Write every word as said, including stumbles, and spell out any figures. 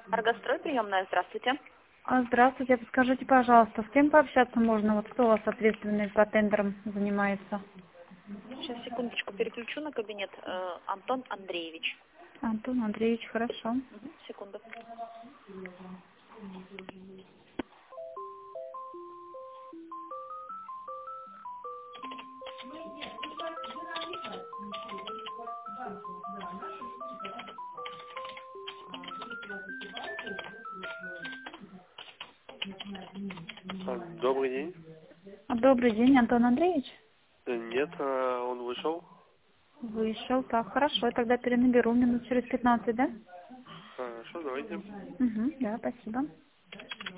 Аргострой, приемная, здравствуйте. А, Здравствуйте, подскажите, пожалуйста, с кем пообщаться можно? Вот кто у вас ответственный по тендерам занимается? Сейчас, секундочку, переключу на кабинет. Э, Антон Андреевич. Антон Андреевич, хорошо. Мгм, секунду. А, Добрый день. А, Добрый день, Антон Андреевич. Э, Нет, а, он вышел. Вышел, так, хорошо, я тогда перенаберу минут через пятнадцать, да? Хорошо, давайте. Угу, да, спасибо.